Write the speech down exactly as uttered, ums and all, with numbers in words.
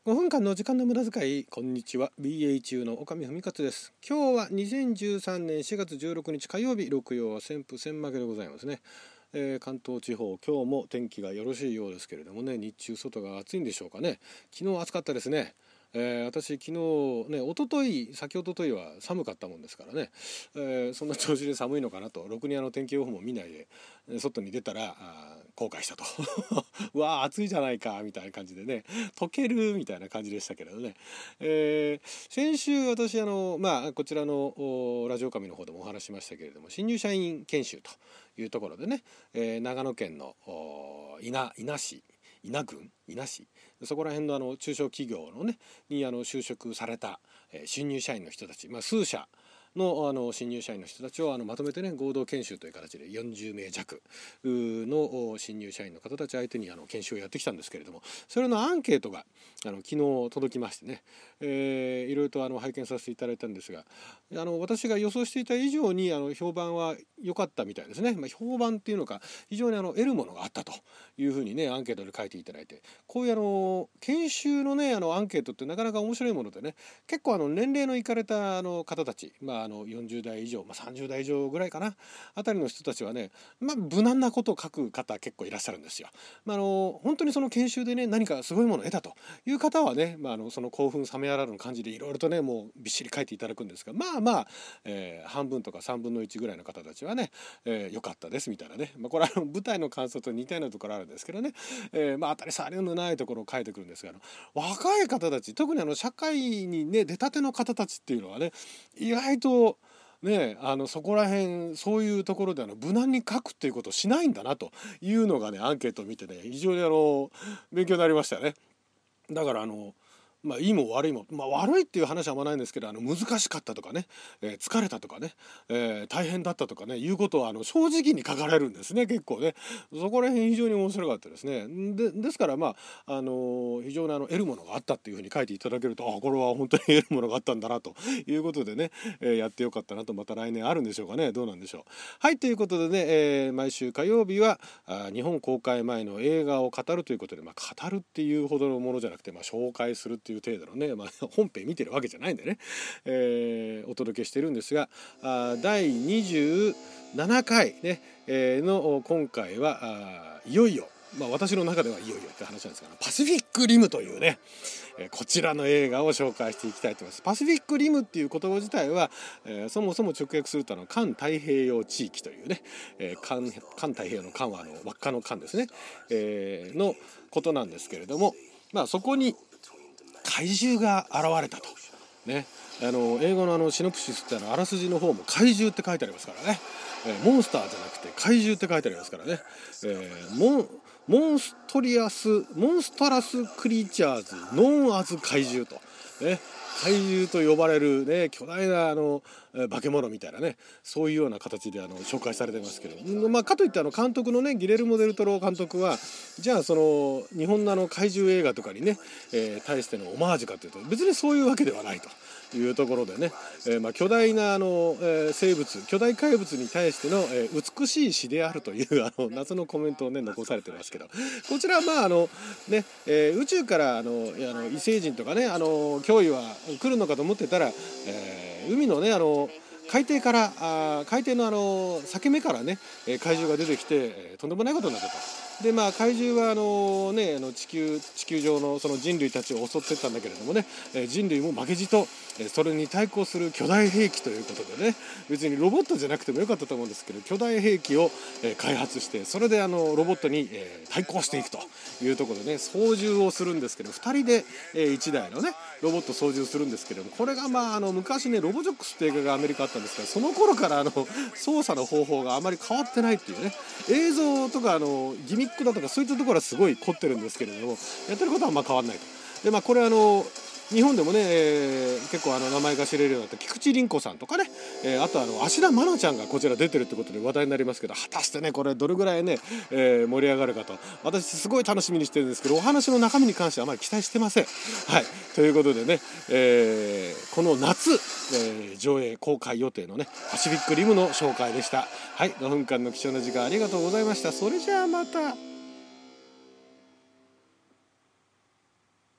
ごふんかんの時間の無駄遣い。こんにちは、 ビーエイチユー の岡見文勝です。今日はにせんじゅうさんねんしがつじゅうろくにち火曜日、六曜は旋風旋負けでございますね。えー、関東地方、今日も天気がよろしいようですけれどもね、日中外が暑いんでしょうかね。昨日暑かったですね。えー、私昨日ね、一昨日先一昨日は寒かったもんですからね、えー、そんな調子で寒いのかなと、ろくにあの天気予報も見ないで外に出たらあ後悔したとうわー暑いじゃないかみたいな感じでね、溶けるみたいな感じでしたけれどね、えー、先週私あの、まあ、こちらのラジオ神の方でもお話ししましたけれども、新入社員研修というところでね、えー、長野県の伊那伊那市伊那郡伊那市、そこら辺のあの中小企業のねにあの就職された、えー、新入社員の人たち、まあ、数社の, あの新入社員の人たちをあのまとめてね、合同研修という形でよんじゅうめい弱の新入社員の方たち相手にあの研修をやってきたんですけれども、それのアンケートがあの昨日届きましてね、えー、いろいろとあの拝見させていただいたんですが、あの私が予想していた以上にあの評判は良かったみたいですね。まあ、評判っていうのか、非常にあの得るものがあったというふうにね、アンケートで書いていただいて、こういうあの研修のねあのアンケートってなかなか面白いものでね、結構あの年齢のいかれたあの方たち、まあ、あのよんじゅうだい以上、まあ、さんじゅうだい以上ぐらいかなあたりの人たちはね、まあ、無難なことを書く方結構いらっしゃるんですよ。まあ、あの本当にその研修でね何かすごいものを得たという方はね、まあ、あのその興奮冷めやらぬ感じでいろいろとねもうびっしり書いていただくんですが、まあまあ、えー、半分とかさんぶんのいちぐらいの方たちはね、えー、よかったですみたいなね、まあ、これはあの舞台の感想と似たようなところあるんですけどね、えー、まあ当たり障りのないところを書いてくるんですが、あの若い方たち、特にあの社会にね出たての方たちっていうのはね、意外とね、あのそこら辺そういうところであの無難に書くっていうことをしないんだなというのがね、アンケートを見てね非常にあの勉強になりましたよね。だからあのまあいいも悪いも、まあ、悪いっていう話はあんまないんですけど、あの難しかったとかね、えー、疲れたとかね、えー、大変だったとかねいうことはあの正直に書かれるんですね、結構ね。そこら辺非常に面白かったですね。でですからまあ、あのー、非常にあの得るものがあったっていうふうに書いていただけると、あこれは本当に得るものがあったんだなということでね、えー、やってよかったなと。また来年あるんでしょうかね、どうなんでしょう。はい、ということでね、えー、毎週火曜日はあ日本公開前の映画を語るということで、まあ、語るっていうほどのものじゃなくて、まあ、紹介するっていういう程度のね、まあ、本編見てるわけじゃないんでね、えー、お届けしてるんですが、あだいにじゅうななかい、ねえー、の今回はあいよいよ、まあ、私の中ではいよいよって話なんですが、パシフィックリムというね、えー、こちらの映画を紹介していきたいと思います。パシフィックリムっていう言葉自体は、えー、そもそも直訳するとあの環太平洋地域というね、えー、環, 環太平洋の環はあの輪っかの環ですね、えー、のことなんですけれども、まあ、そこに怪獣が現れたとね、あの英語のあのシノプシスってあのあらすじの方も怪獣って書いてありますからね、えー、モンスターじゃなくて怪獣って書いてありますからね、えー、モンモンストリアスモンストラスクリーチャーズノンアズ怪獣とね、怪獣と呼ばれるね巨大なあの化け物みたいなね、そういうような形であの紹介されてますけど、まあ、かといってあの監督のねギレルモ・デルトロ監督はじゃあその日本のあの怪獣映画とかにね、えー、対してのオマージュかというと別にそういうわけではないというところでね、えーまあ、巨大なあの、えー、生物巨大怪物に対しての、えー、美しい詩であるというあの謎のコメントをね残されてますけど、こちらはまああのね、えー、宇宙からあのあの異星人とかねあの脅威は来るのかと思ってたら、えー、海のねあの海底からあ海底のあの裂け目からね怪獣が出てきて、えー、とんでもないことになったと。でまあ怪獣はあの、ね、あの地球地球上のその人類たちを襲っていったんだけれどもね、えー、人類も負けじと、えー、それに対抗する巨大兵器ということでね、別にロボットじゃなくてもよかったと思うんですけど、巨大兵器を、えー、開発して、それであのロボットに、えー、対抗していくというところでね操縦をするんですけど、ふたりで、えー、いちだいのねロボット操縦するんですけども、これがまああの昔ねロボジョックスって映画がアメリカあったんですが、その頃からあの操作の方法があまり変わってないっていうね、映像とかあのギミックだとかそういったところはすごい凝ってるんですけれども、やってることはあんま変わらないと。でまあこれあの日本でもね、えー、結構あの名前が知れるようになった菊池凛子さんとかね、えー、あとあの芦田愛菜ちゃんがこちら出てるってことで話題になりますけど、果たしてねこれどれぐらいね、えー、盛り上がるかと私すごい楽しみにしてるんですけど、お話の中身に関してはあまり期待してません。はい、ということでね、えー、この夏、えー、上映公開予定のねパシフィックリムの紹介でした。はい、ごふんかんの貴重な時間ありがとうございました。それじゃあまた。